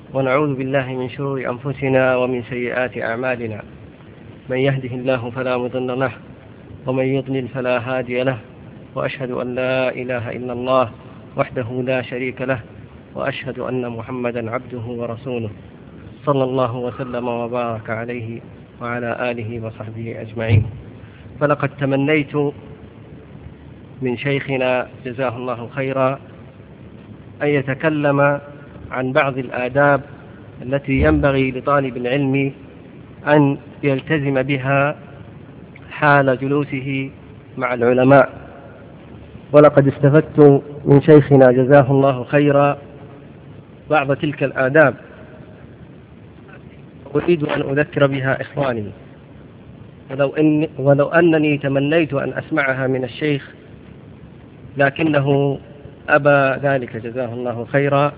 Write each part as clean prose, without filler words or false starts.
ونعوذ بالله من شرور أنفسنا ومن سيئات أعمالنا. من يهده الله فلا مضل له ومن يضلل فلا هادي له، وأشهد أن لا إله إلا الله وحده لا شريك له، وأشهد أن محمدا عبده ورسوله صلى الله وسلم وبارك عليه وعلى آله وصحبه أجمعين. فلقد تمنيت من شيخنا جزاه الله خيرا أن يتكلم عن بعض الآداب التي ينبغي لطالب العلم أن يلتزم بها حال جلوسه مع العلماء. ولقد استفدت من شيخنا جزاه الله خيرا بعض تلك الآداب، أريد أن أذكر بها إخواني، ولو أنني تمنيت أن أسمعها من الشيخ لكنه أبى ذلك جزاه الله خيرا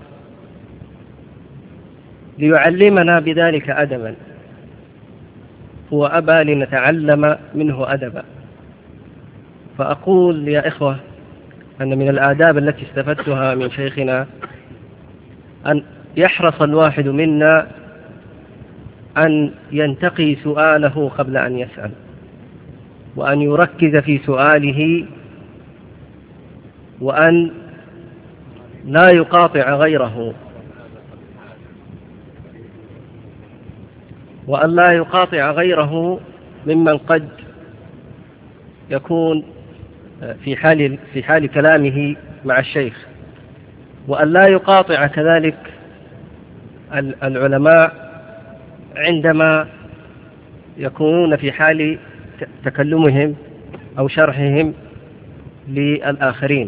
ليعلمنا بذلك أدبا، هو أبى لنتعلم منه أدبا. فأقول يا إخوة أن من الآداب التي استفدتها من شيخنا أن يحرص الواحد منا أن ينتقي سؤاله قبل أن يسأل، وأن يركز في سؤاله، وأن لا يقاطع غيره، وأن لا يقاطع غيره ممن قد يكون في حال كلامه مع الشيخ، وأن لا يقاطع كذلك العلماء عندما يكونون في حال تكلمهم أو شرحهم للآخرين.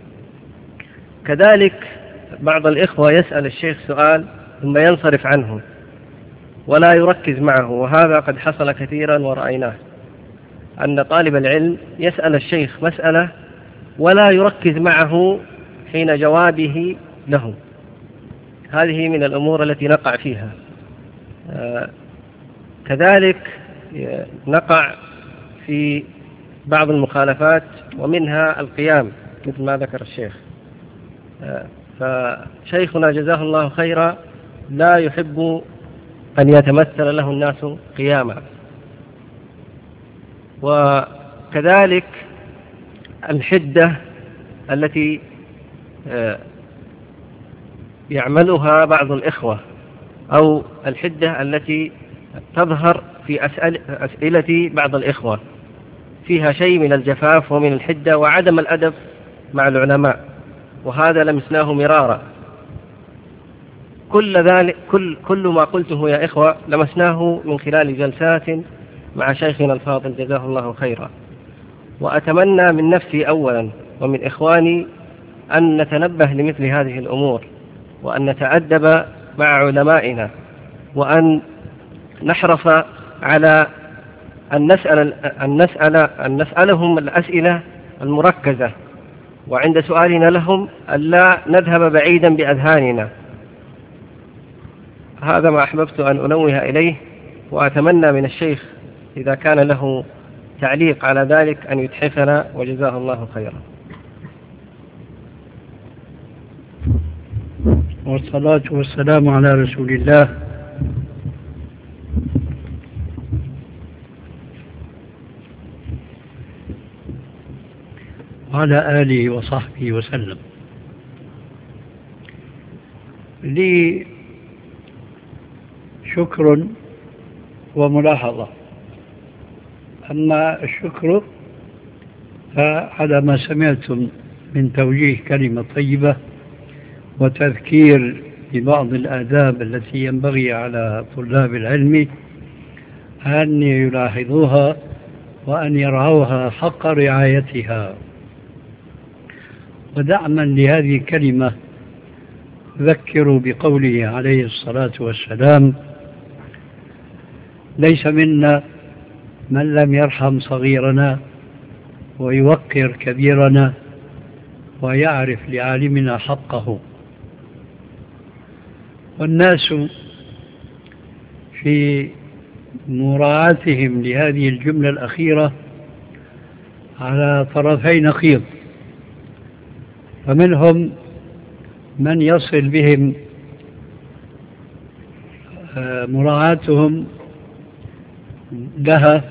كذلك بعض الإخوة يسأل الشيخ سؤال ثم ينصرف عنه ولا يركز معه، وهذا قد حصل كثيرا ورأيناه، أن طالب العلم يسأل الشيخ مسألة ولا يركز معه حين جوابه له. هذه من الأمور التي نقع فيها. كذلك نقع في بعض المخالفات، ومنها القيام مثل ما ذكر الشيخ. فشيخنا جزاه الله خيرا لا يحب أن يتمثل له الناس قياما. وكذلك الحدة التي يعملها بعض الإخوة، أو الحدة التي تظهر في أسئلة بعض الإخوة، فيها شيء من الجفاف ومن الحدة وعدم الأدب مع العلماء، وهذا لمسناه مرارا. كل ما قلته يا إخوة لمسناه من خلال جلسات مع شيخنا الفاضل جزاه الله خيرا. وأتمنى من نفسي أولا ومن إخواني أن نتنبه لمثل هذه الأمور، وأن نتأدب مع علمائنا، وأن نحرص على أن نسألهم الأسئلة المركزة، وعند سؤالنا لهم ألا نذهب بعيدا بأذهاننا. هذا ما أحببت أن أنوه إليه، وأتمنى من الشيخ إذا كان له تعليق على ذلك أن يتحفنا، وجزاه الله خيرا. والصلاة والسلام على رسول الله وعلى آله وصحبه وسلم. لي شكر وملاحظة. أما الشكر فعلى ما سمعتم من توجيه كلمة طيبة وتذكير ببعض الآداب التي ينبغي على طلاب العلم أن يلاحظوها وأن يرعوها حق رعايتها. ودعما لهذه الكلمة ذكروا بقوله عليه الصلاة والسلام: ليس منا من لم يرحم صغيرنا ويوقر كبيرنا ويعرف لعالمنا حقه. والناس في مراعاتهم لهذه الجملة الأخيرة على طرفي نقيض، فمنهم من يصل بهم ومراعاتهم لها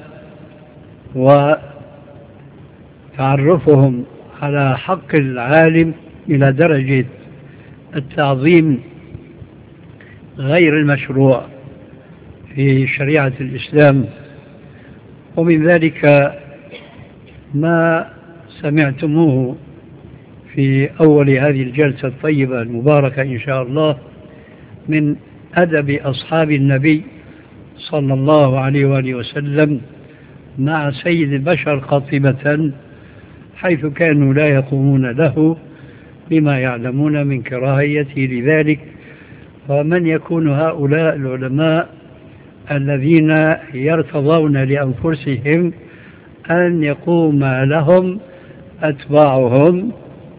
وتعرفهم على حق العالم إلى درجة التعظيم غير المشروع في شريعة الإسلام. ومن ذلك ما سمعتموه في أول هذه الجلسة الطيبة المباركة إن شاء الله من أدب أصحاب النبي صلى الله عليه وآله وسلم مع سيد البشر قاطبة، حيث كانوا لا يقومون له بما يعلمون من كراهيته لذلك. ومن يكون هؤلاء العلماء الذين يرتضون لأنفسهم أن يقوم لهم أتباعهم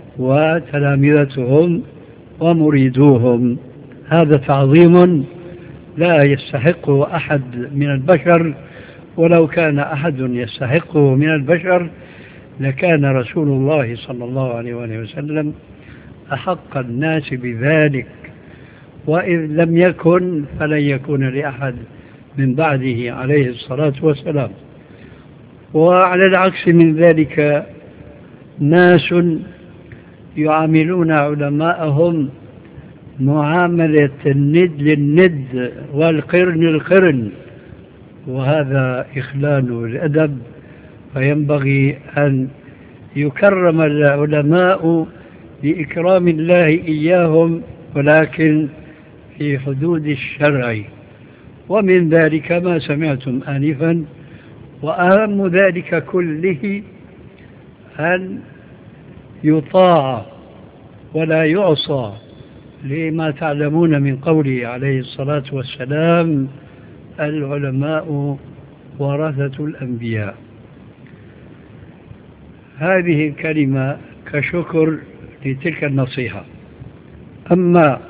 وتلامذتهم ومريدوهم؟ هذا تعظيم لا يستحقه أحد من البشر، ولو كان أحد يستحقه من البشر لكان رسول الله صلى الله عليه وسلم أحق الناس بذلك، وإذ لم يكن فلن يكون لأحد من بعده عليه الصلاة والسلام. وعلى العكس من ذلك ناس يعاملون علماءهم معاملة الند للند والقرن القرن، وهذا إخلال الأدب. فينبغي أن يكرم العلماء بإكرام الله إياهم، ولكن في حدود الشرع. ومن ذلك ما سمعتم آنفا، وأهم ذلك كله أن يطاع ولا يعصى، لما تعلمون من قوله عليه الصلاة والسلام: العلماء ورثة الأنبياء. هذه الكلمة كشكر لتلك النصيحة. أما